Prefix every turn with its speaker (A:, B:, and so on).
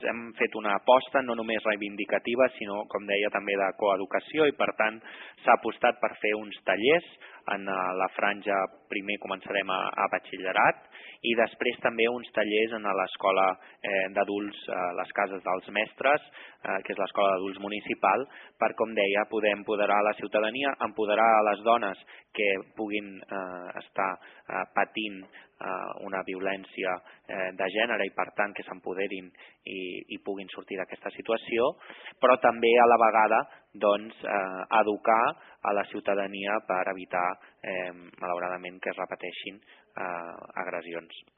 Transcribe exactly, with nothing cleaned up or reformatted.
A: hem fet una aposta no només reivindicativa, sinó, com deia, també de coeducació, i per tant s'ha apostat per fer uns tallers en la franja. Primer començarem a, a batxillerat i després també uns tallers en l'escola eh, d'adults, eh, les cases dels mestres, eh, que és l'escola d'adults municipal, per, com deia, poder empoderar la ciutadania, empoderar a les dones que puguin eh, estar eh, patint eh, una violència eh, de gènere i per tant que s'empoderin i, i puguin sortir d'aquesta situació, però també a la vegada doncs, eh, educar a la ciutadania per evitar eh, malauradament que es repeteixin eh, agressions.